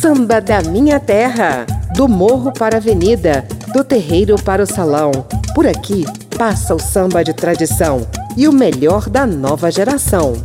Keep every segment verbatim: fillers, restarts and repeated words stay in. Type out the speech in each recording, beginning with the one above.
Samba da minha terra, do morro para a avenida, do terreiro para o salão. Por aqui passa o samba de tradição e o melhor da nova geração.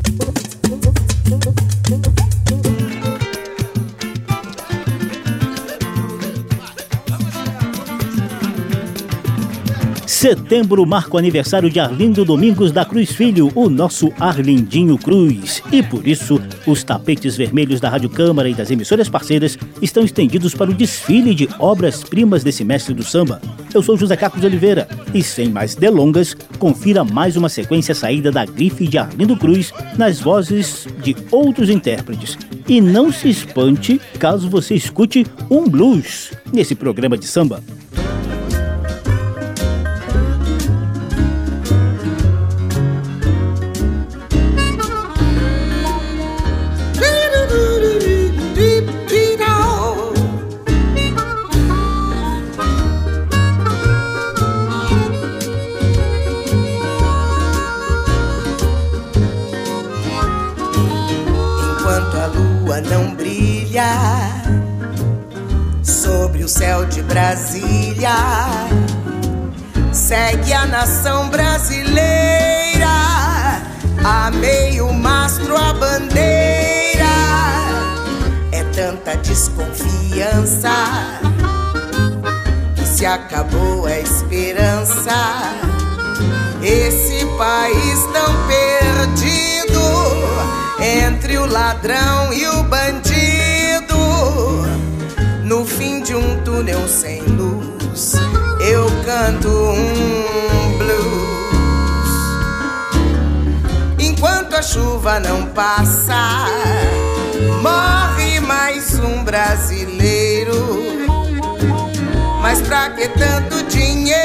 Setembro marca o aniversário de Arlindo Domingos da Cruz Filho, o nosso Arlindinho Cruz. E por isso, os tapetes vermelhos da Rádio Câmara e das emissoras parceiras estão estendidos para o desfile de obras-primas desse mestre do samba. Eu sou José Carlos de Oliveira e, sem mais delongas, confira mais uma sequência saída da grife de Arlindo Cruz nas vozes de outros intérpretes. E não se espante caso você escute um blues nesse programa de samba. Sobre o céu de Brasília, segue a nação brasileira, a meio mastro a bandeira. É tanta desconfiança que se acabou a esperança. Esse país tão perdido entre o ladrão e o bandido, no fim de um túnel sem luz, eu canto um blues. Enquanto a chuva não passa, morre mais um brasileiro. Mas pra que tanto dinheiro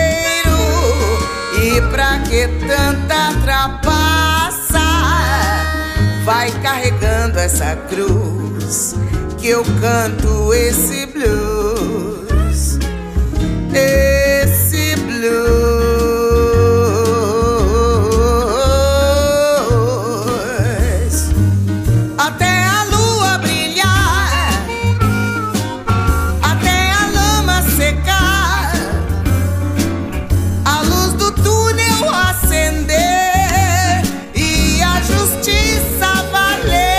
e pra que tanta trapaça? Vai carregando essa cruz que eu canto esse blues, esse blues. Até a lua brilhar, até a lama secar, a luz do túnel acender e a justiça valer.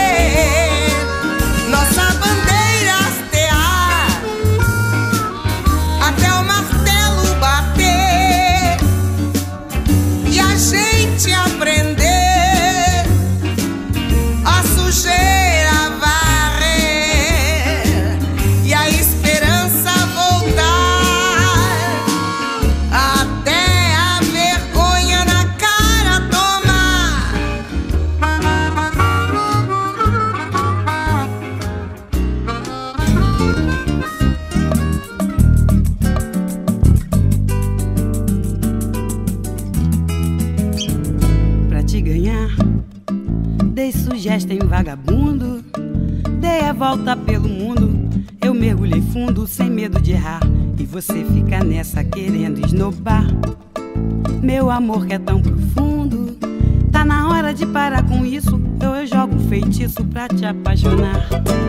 Tem vagabundo, dei a volta pelo mundo, eu mergulhei fundo sem medo de errar, e você fica nessa querendo esnobar. Meu amor que é tão profundo, tá na hora de parar com isso, eu, eu jogo um feitiço pra te apaixonar.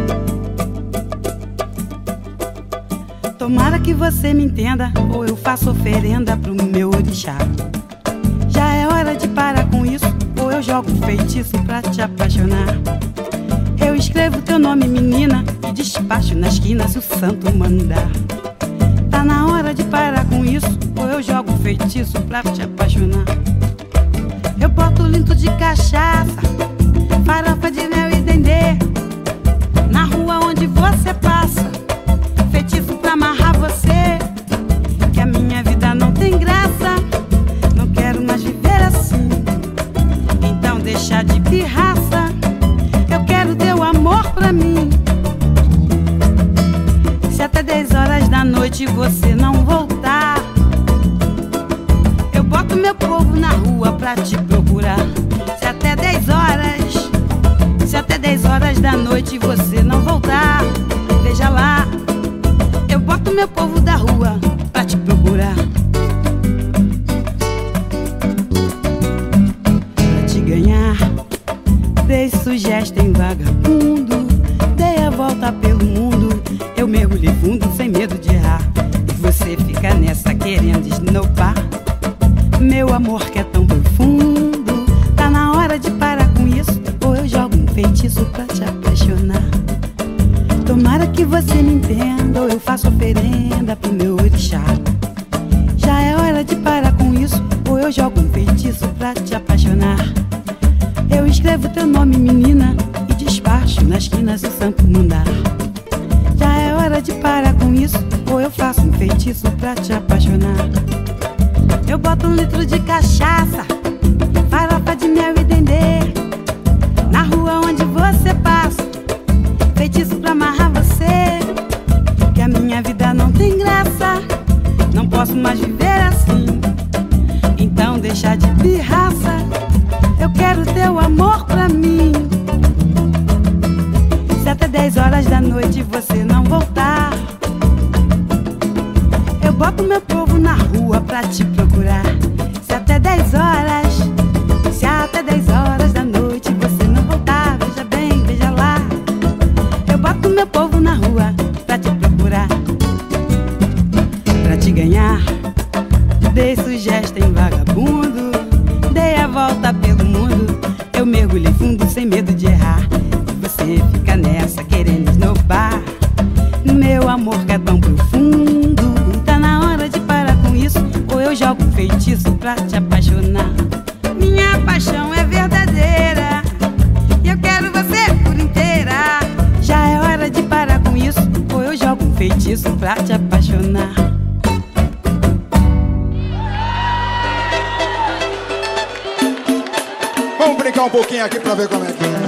Tomara que você me entenda, ou eu faço oferenda pro meu orixá. Já é hora de parar com isso, ou eu jogo um feitiço pra te apaixonar. Eu escrevo teu nome, menina, e despacho na esquina se o santo mandar. Tá na hora de parar com isso, ou eu jogo um feitiço pra te apaixonar. Eu boto linto de cachaça, farofa de mel e dendê, na rua onde você passa, feitiço pra amarrar você. Que a minha vida não tem graça, não quero mais viver assim. Então deixa de pirraça, eu quero teu amor pra mim. Se até dez horas da noite você não voltar, eu boto meu povo na rua pra te procurar. Se até dez horas, se até dez horas da noite você não voltar, veja lá, eu boto meu povo da rua pra te procurar. Pra te ganhar, dei sugestão em vagabundo, dei a volta pelo pra te apaixonar. Tomara que você me entenda, ou eu faço oferenda pro meu orixá. Já é hora de parar com isso, ou eu jogo um feitiço pra te apaixonar. Eu escrevo teu nome, menina, e despacho nas quinas do santo mandar. Já é hora de parar com isso, ou eu faço um feitiço pra te apaixonar. Eu boto um litro de cachaça, farofa de mel e dendê, na rua onde você passa, feitiço pra amarrar você. Que a minha vida não tem graça, não posso mais viver assim. Então deixa de pirraça, eu quero teu amor pra mim. Se até dez horas da noite você não voltar, eu boto meu povo na rua pra te procurar. Se até dez horas, se até dez horas da noite você não voltar, veja bem, veja lá, eu boto meu povo na rua pra te procurar. Pra te ganhar, dei sugestão em vagabundo, dei a volta pelo mundo, eu mergulhei fundo sem medo de errar. E você fica nessa querendo esnobar meu amor que é tão profundo. Tá na hora de parar com isso, ou eu jogo um feitiço pra te apaixonar. Minha paixão é verdadeira e eu quero você por inteira. Já é hora de parar com isso, ou eu jogo um feitiço pra te apaixonar. Vamos brincar um pouquinho aqui pra ver como é que é.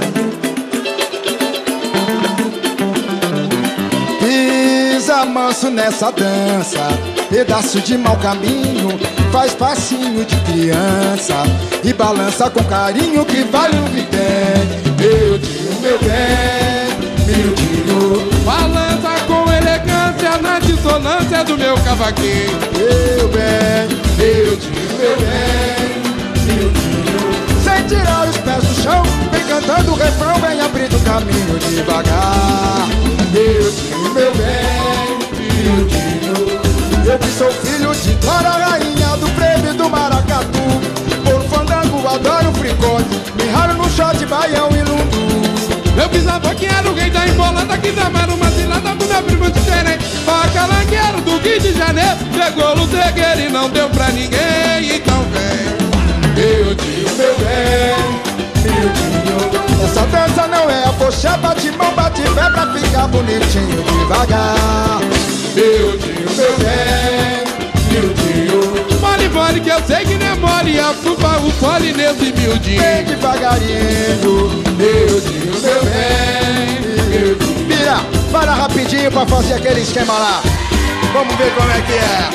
Pisa manso nessa dança, pedaço de mau caminho, faz passinho de criança e balança com carinho que vale um vidente. Meu tio, meu bem, meu tio, balança com elegância na dissonância do meu cavaquinho. Meu bem, meu tio, meu bem, meu tio, sem tirar os pés do chão, vem cantando o refrão, vem abrindo caminho devagar. Meu tio, meu bem, meu tio, eu que sou filho de Clara, rainha do prêmio do maracatu. Por fandango adoro fricote, me raro no shot, baião e lundu. Meu bisavô que era o rei da embolada, que dava uma cilada pro meu primo de xerém. Pacalangueiro do Rio de Janeiro, pegou no terreiro e não deu pra ninguém. Então vem, meu tio, meu bem, meu tio, essa dança não é a poxa, bate mão, bate pé pra ficar bonitinho devagar. Meu tio, meu bem, meu tio, mole, mole, que eu sei que não é mole, afufa o fole nesse miudinho. Bem devagarinho, meu tio, meu bem, meu tio. Mira, para rapidinho pra fazer aquele esquema lá. Vamos ver como é que é.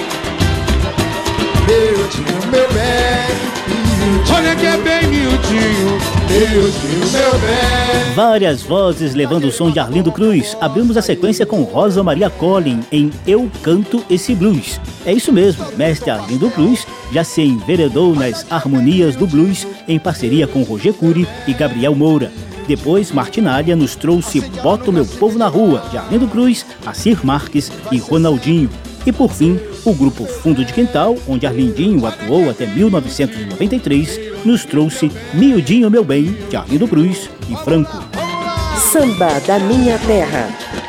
Meu tio, meu bem, olha que é bem miudinho, meu tio, meu bem. Várias vozes levando o som de Arlindo Cruz. Abrimos a sequência com Rosa Maria Collin em Eu Canto Esse Blues. É isso mesmo, mestre Arlindo Cruz já se enveredou nas harmonias do blues em parceria com Roger Cury e Gabriel Moura. Depois, Martinália nos trouxe Bota o Meu Povo na Rua, de Arlindo Cruz, Assir Marques e Ronaldinho. E por fim, o grupo Fundo de Quintal, onde Arlindinho atuou até mil novecentos e noventa e três, nos trouxe Miudinho Meu Bem, de Arlindo Cruz e Franco. Samba da Minha Terra.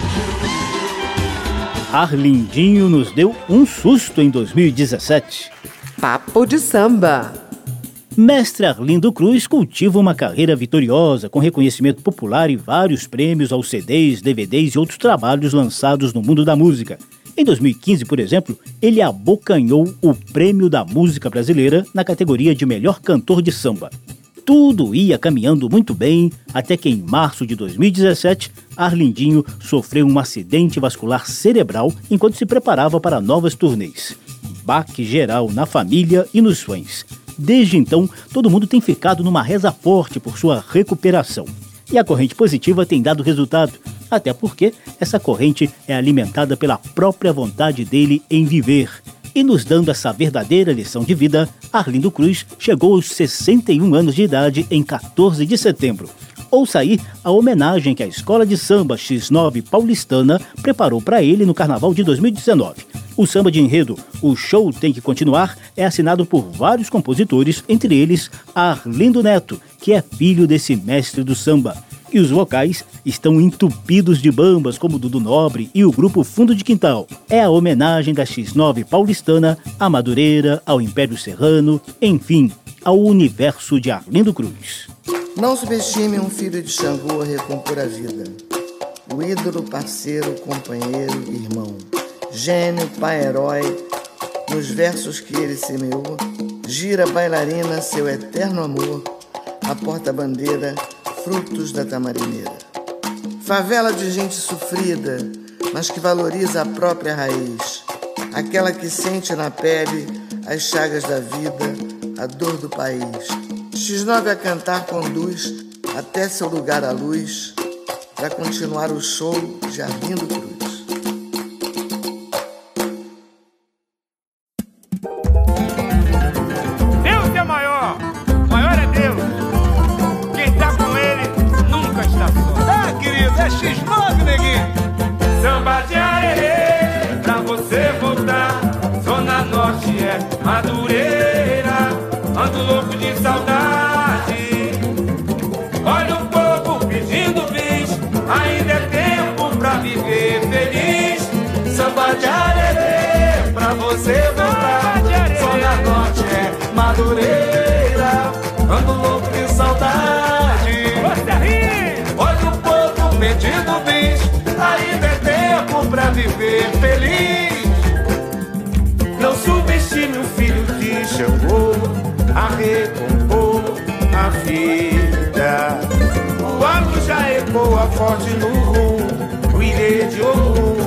Arlindinho nos deu um susto em dois mil e dezessete. Papo de samba. Mestre Arlindo Cruz cultiva uma carreira vitoriosa, com reconhecimento popular e vários prêmios aos C Ds, D V Ds e outros trabalhos lançados no mundo da música. Em dois mil e quinze, por exemplo, ele abocanhou o Prêmio da Música Brasileira na categoria de Melhor Cantor de Samba. Tudo ia caminhando muito bem, até que em março de dois mil e dezessete, Arlindinho sofreu um acidente vascular cerebral enquanto se preparava para novas turnês. Baque geral na família e nos fãs. Desde então, todo mundo tem ficado numa reza forte por sua recuperação. E a corrente positiva tem dado resultado, até porque essa corrente é alimentada pela própria vontade dele em viver. E nos dando essa verdadeira lição de vida, Arlindo Cruz chegou aos sessenta e um anos de idade em quatorze de setembro. Ouça aí a homenagem que a Escola de Samba X nove Paulistana preparou para ele no Carnaval de dois mil e dezenove. O samba de enredo O Show Tem Que Continuar é assinado por vários compositores, entre eles Arlindo Neto, que é filho desse mestre do samba. e os vocais estão entupidos de bambas como Dudu Nobre e o grupo Fundo de Quintal. É a homenagem da X nove paulistana à Madureira, ao Império Serrano, enfim, ao universo de Arlindo Cruz. Não subestime um filho de Xangô a recompor a vida. O ídolo, parceiro, companheiro, irmão. Gênio, pai-herói, nos versos que ele semeou. Gira bailarina, seu eterno amor. A porta-bandeira, frutos da tamarineira. Favela de gente sofrida, mas que valoriza a própria raiz. Aquela que sente na pele as chagas da vida, a dor do país. X nove a cantar conduz até seu lugar à luz, para continuar o show de Arlindo Cruz. Deus é maior, maior é Deus. Quem tá com ele nunca está só. Ah, querido, é X nove, neguinho. Samba de arerê, pra você voltar. Zona Norte é Madureira, ando louco de saudade. Olha o povo pedindo bis, ainda é tempo pra viver feliz. Samba de arerê, pra você voltar. Zona Norte é Madureira, ando louco de saudade. Olha o povo pedindo bis, ainda é tempo pra viver feliz. Não subestime um filho de Xangô a recompor a vida. Quando já ecoa forte no rumo, o ilê de Ogum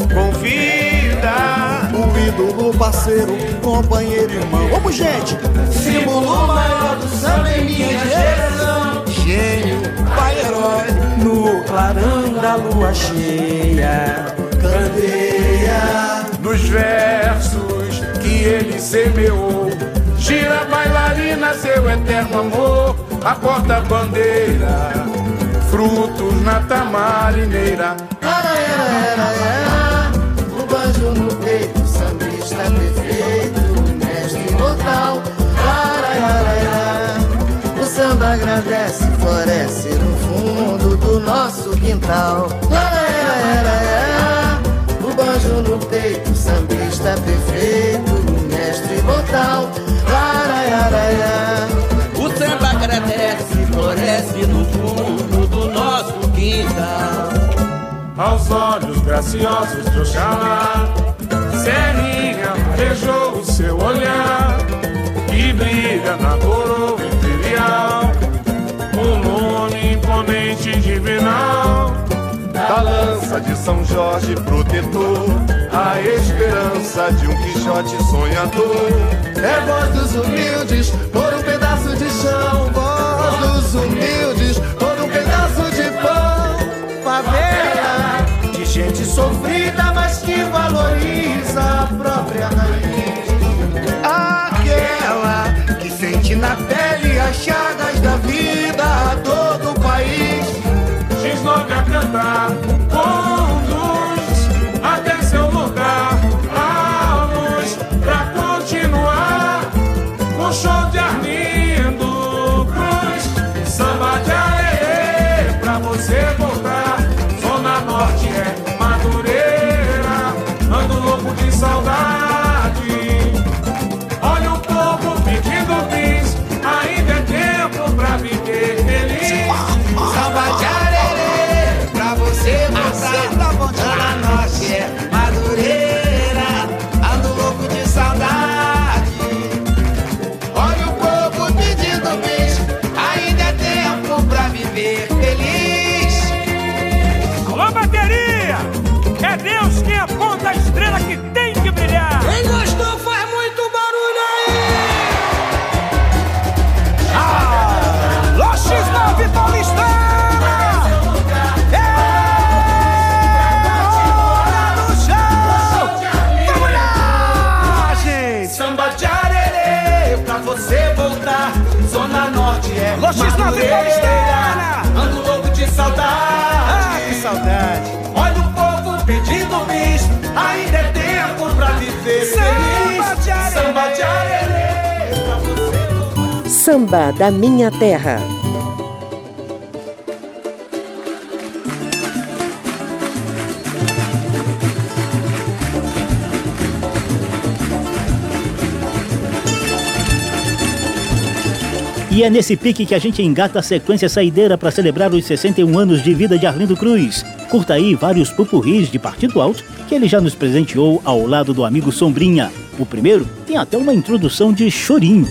convida. O ídolo, parceiro, companheiro, irmão. Vamos, gente! Símbolo maior do samba em minha geração. Gênio, pai-herói, No clarão da lua cheia, candeia. Nos versos que ele semeou, gira bailarina, seu eterno amor. A porta-bandeira, frutos na tamarineira. Era, era, era, era. O banjo no peito, sambista perfeito, mestre imortal. Ara, ara, ara. O samba agradece, floresce no fundo do nosso quintal. Era, era, era, era. O banjo no peito, sambista perfeito, mestre imortal. Ara, ara, ara. O samba agradece, floresce no fundo do nosso quintal. Aos olhos graciosos de Oxalá, Serrinha beijou o seu olhar, que brilha na coroa imperial, o nome imponente divinal, da lança de São Jorge protetor, a esperança de um Quixote sonhador. é voz dos humildes por um pedaço de chão. Voz dos humildes por um pedaço de pão. Favela de gente sofrida, mas que valoriza a própria raiz. Aquela que sente na pele as chagas da vida a todo o país. X nove a cantar, conduz até seu lugar, a luz pra continuar o show de Arlindo Cruz. Samba de arerê, pra você voltar. Zona Norte é Madureira, ando louco de saudade. Olha o povo pedindo bis, ainda é tempo pra viver feliz. Samba de arerê, pra você voltar. Zona Norte é Madureira, ando louco de saudade. Olha o povo pedindo bis, ainda é tempo pra viver feliz. Alô, bateria! É Deus quem aponta a estrela que tem que brilhar. Quem gostou faz muito barulho aí. Alô, X nove Paulistana! Samba de arerê, pra você voltar. Zona Norte é Alô, X nove Paulistana! ando louco de saudade. Ah, que saudade! Olha o povo pedindo bis, ainda é tempo pra viver feliz. Samba de arerê. Samba de arerê, pra você voltar. Samba da Minha Terra. E é nesse pique que a gente engata a sequência saideira para celebrar os sessenta e um anos de vida de Arlindo Cruz. Curta aí vários pupurris de partido alto que ele já nos presenteou ao lado do amigo Sombrinha. O primeiro tem até uma introdução de chorinho.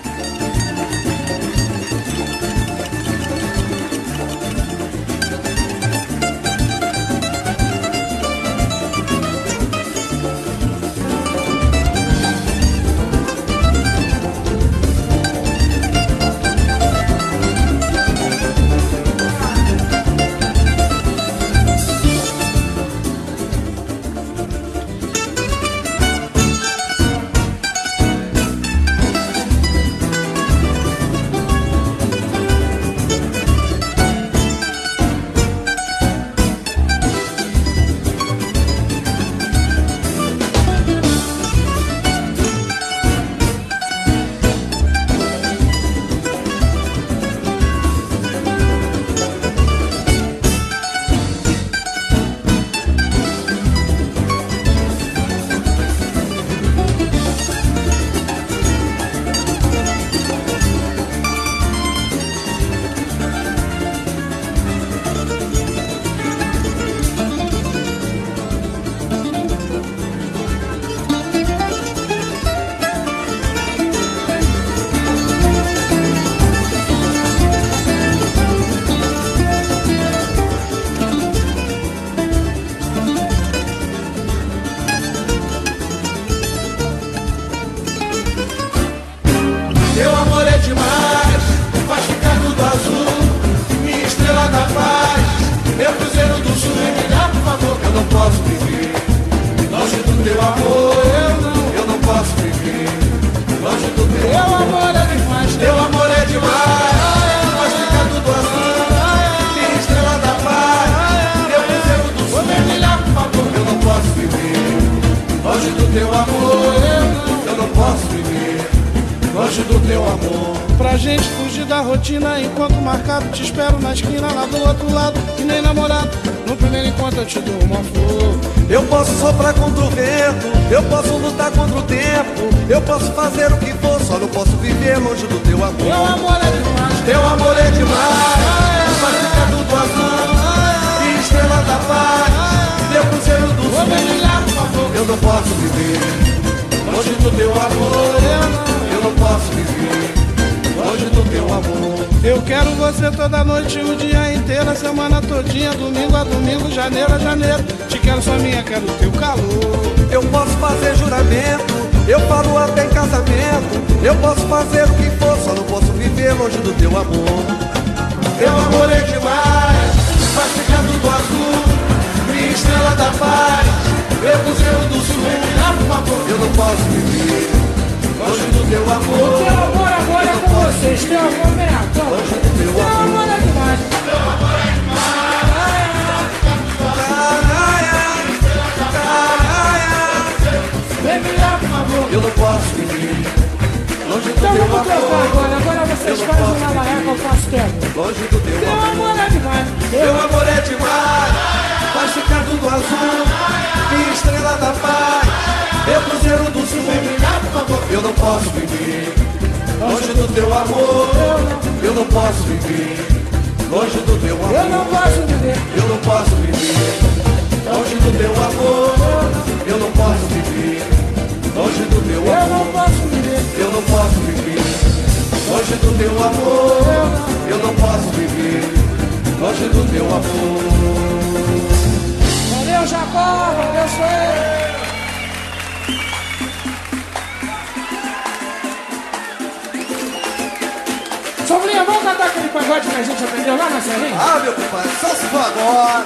Sombrinha, vamos cantar aquele pagode que a gente aprendeu lá na Serrinha? Ah, meu compadre, só se for agora.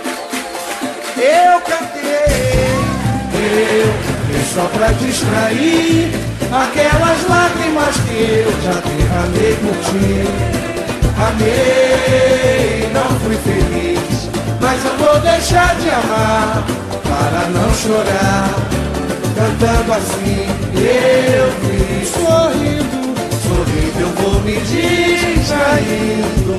Eu cantei, eu cantei só pra distrair aquelas lágrimas que eu já derramei por ti. Amei, não fui feliz, mas eu vou deixar de amar para não chorar. Cantando assim, eu fui sorrindo. Sorrindo, eu vou me distraindo.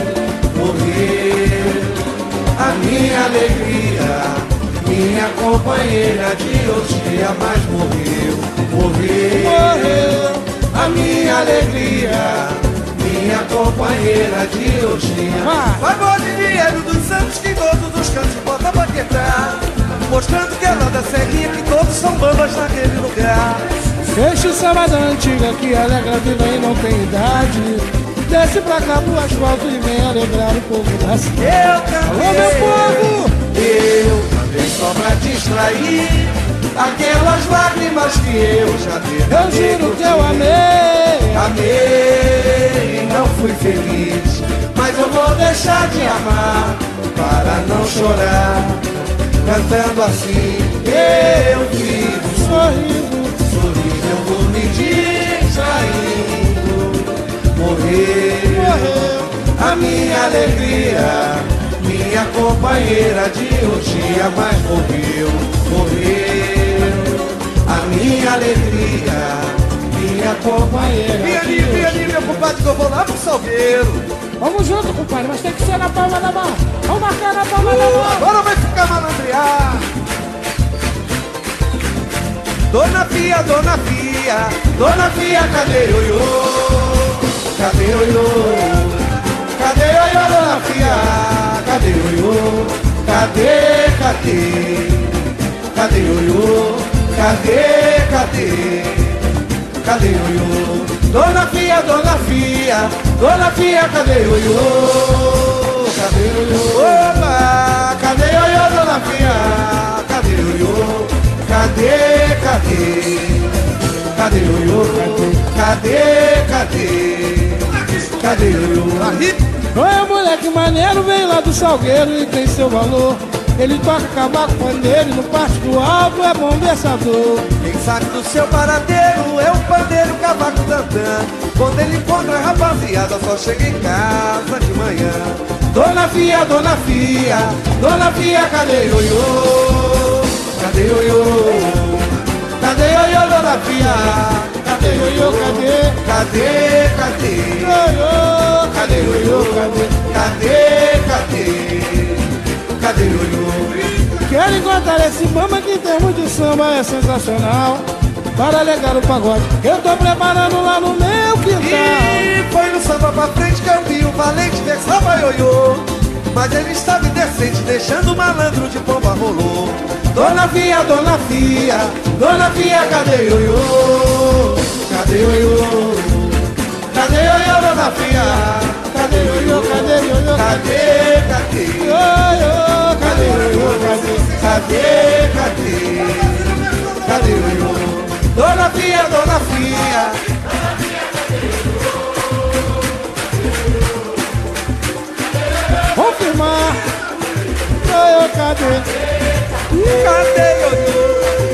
Morreu a minha alegria, minha companheira de hoje mais morreu. Morreu, morreu a minha alegria, minha companheira de roxinha. Favor de dinheiro dos santos que todos os cantos bota pra quebrar, mostrando que ela da ceguinha que todos são bambas naquele lugar. Este samba da antiga que alegra a vida e não tem idade, desce pra cá pro asfalto e vem alegrar o povo da cidade. Eu cantei, alô meu povo, eu cantei só pra distrair aquelas lágrimas que eu já derramei. Eu juro que eu amei, amei e não fui feliz, mas eu vou deixar de amar para não chorar. Cantando assim, eu vivo sorrindo, sorrindo eu vou me distraindo. Morreu, morreu a minha alegria, minha companheira de roxinha, mas morreu, morreu a minha alegria, minha companheira. Pianinho, pianinho, meu compadre, que eu vou lá pro Salgueiro. Vamos junto, compadre, mas tem que ser na palma da mão. Vamos marcar na palma uh, da mão. Agora vai ficar malandrear. Dona Fia, Dona Fia, Dona Fia, cadê ioiô? Cadê ioiô? Cadê ioiô, Dona Fia? Cadê ioiô? Cadê, cadê? Cadê ioiô? Cadê, cadê? Cadê ioiô? Dona Fia, Dona Fia, Dona Fia, cadê ioiô? Cadê ioiô? Opa! Cadê ioiô, Dona Fia? Cadê ioiô? Cadê, cadê? Cadê ioiô? Cadê, cadê? Cadê ioiô? Olha, moleque maneiro, vem lá do Salgueiro e tem seu valor. Ele toca cavaco pandeiro e no parte do alto é bom versador. Quem sabe do seu paradeiro é um pandeiro, cavaco tantã. Quando ele encontra a rapaziada só chega em casa de manhã. Dona Fia, Dona Fia, Dona Fia, cadê ioiô? Cadê ioiô? Cadê ioiô, Dona Fia? Cadê ioiô, cadê? Cadê, cadê? Ioiô, cadê ioiô, cadê? Cadê, cadê? Cadê ioiô? Quero encontrar esse bamba que em termos de samba é sensacional, para alegar o pagode que eu tô preparando lá no meu quintal. E foi no samba pra frente que eu vi o valente versava ioiô, mas ele estava indecente, deixando o malandro de pomba rolou. Dona Fia, Dona Fia, Dona Fia, cadê ioiô? Cadê ioiô? Cadê ioiô, Dona Fia? Cadê ioiô? Cadê ioiô? Cadê, cadê? Ioiô, cadê ioiô? Cadê, cadê? Cadê ioiô? Dona Fia, Dona Fia. Confirmar. Ioiô, cadê? Cadê ioiô?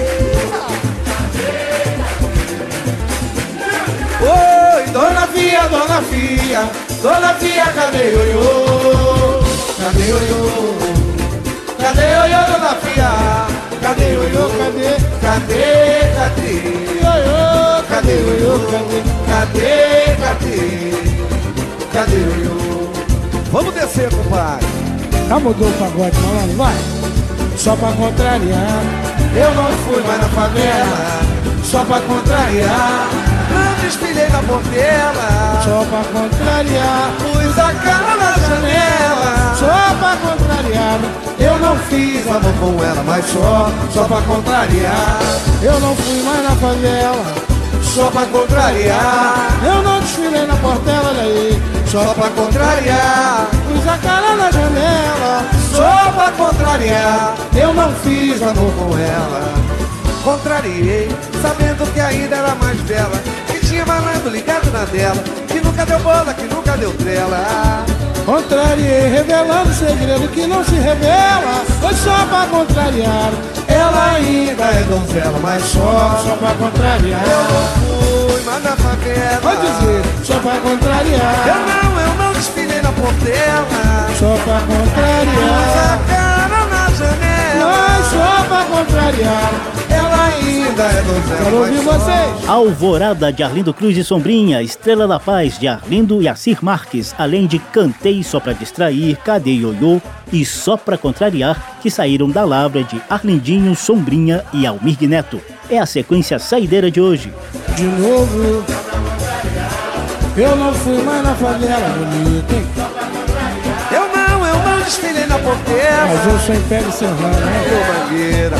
Oi, Dona Fia, Dona Fia, Dona Fia, cadê ioiô? Cadê ioiô? Cadê ioiô, Dona Fia? Cadê ioiô? Cadê? Cadê, cadê? Ioiô, cadê ioiô? Cadê? Cadê, cadê? Cadê ioiô? Vamos descer, compadre. Já mudou o pagode, malandro, vai. Só pra contrariar, eu não fui mais na favela. Só pra contrariar, não desfilei na portela. Só pra contrariar, pus a cara na janela. Só pra contrariar, eu não fiz amor com ela, mas só, só pra contrariar. Eu não fui mais na favela. Só pra contrariar, eu não desfilei na portela daí. Só pra contrariar, pus a cara na janela. Só pra contrariar, eu não fiz amor com ela. Contrariei, sabendo que ainda era mais bela, que tinha malandro ligado na dela, que nunca deu bola, que nunca deu trela. Contrariei, revelando segredo que não se revela. Foi só pra contrariar, ela ainda é donzela, mas só, só pra contrariar. Eu não fui mais na favela. Pode dizer, só pra contrariar. Eu não, eu não desfilei na portela. Só pra contrariar. Pus a cara na janela. Mas só pra contrariar, ela ainda é donzela. Quero ouvir vocês. Alvorada de Arlindo Cruz e Sombrinha, Estrela da Paz de Arlindo e Assir Marques, além de Cantei Só Pra Distrair, Cadê Ioiô e Só Pra Contrariar, que saíram da lavra de Arlindinho, Sombrinha e Almir Neto. É a sequência saideira de hoje. De novo, Eu não fui mais na favela, bonito, hein? Eu não, eu não desfilei na porteira. Mas eu sou em pé de serrano, né? Eu mangueira.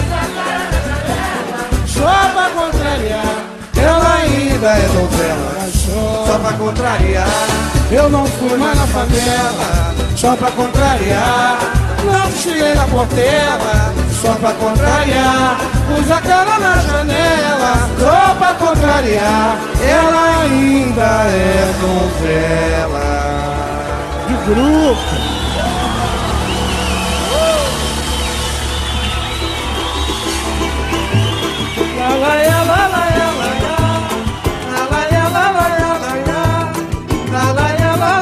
Só pra contrariar, ela ainda é donzela. Só pra contrariar, eu não fui mais na favela. Só pra contrariar, não desfilei na porteira. Só pra contrariar, pus a cara na janela. Só pra contrariar, ela ainda é donzela. De grupo. La la la la la la la la la la la la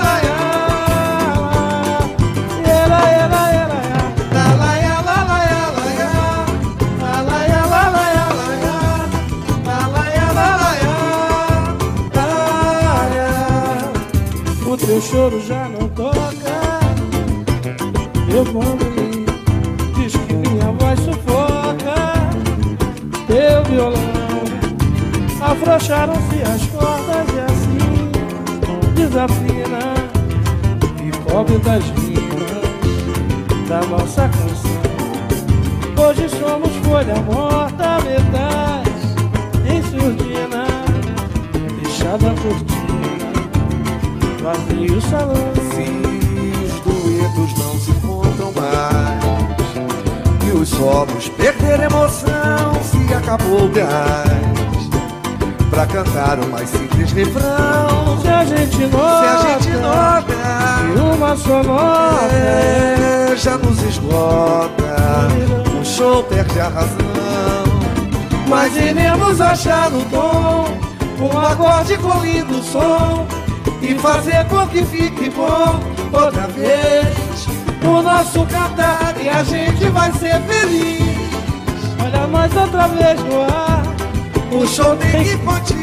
o teu choro já não toca. Eu bambolei, diz que minha voz sufoca. Teu violão, afrouxaram-se as cordas e assim desafina. E pobre das rimas da nossa canção. Hoje somos folha morta, metais em surdina, fechada a cortina, vazio o salão. Sim, os duetos não se encontram mais, e os solos perderam emoção, se acabou o gás pra cantar o mais simples refrão. Se a gente nota, se a gente nota e uma só nota é, já nos esgota, o show perde a razão. Mas iremos achar no tom um acorde com lindo som e fazer com que fique bom outra vez o nosso cantar, e a gente vai ser feliz. Olha nós outra vez no ar, o show tem que continuar.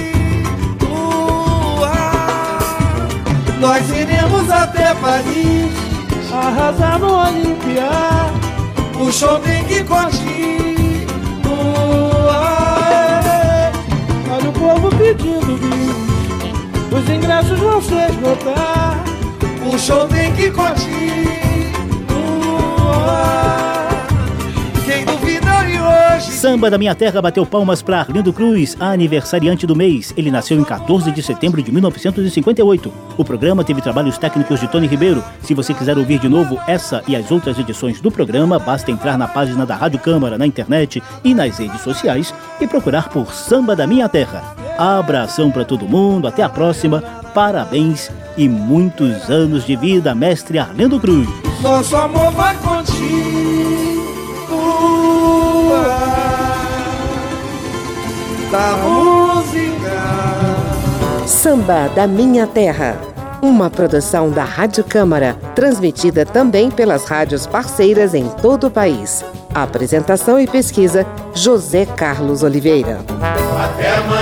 Nós iremos até Paris, arrasar no Olimpia. O show tem que continuar. Olha o povo pedindo bis, os ingressos vão se esgotar. O show tem que continuar. Quem duvida de hoje. Samba da Minha Terra bateu palmas para Arlindo Cruz, aniversariante do mês. Ele nasceu em quatorze de setembro de mil novecentos e cinquenta e oito. O programa teve trabalhos técnicos de Tony Ribeiro. Se você quiser ouvir de novo essa e as outras edições do programa, basta entrar na página da Rádio Câmara, na internet e nas redes sociais e procurar por Samba da Minha Terra. Abração para todo mundo, até a próxima, parabéns e muitos anos de vida, mestre Arlindo Cruz. Nosso amor vai continuar. Da música Samba da Minha Terra, uma produção da Rádio Câmara, transmitida também pelas rádios parceiras em todo o país. Apresentação e pesquisa, José Carlos Oliveira. Até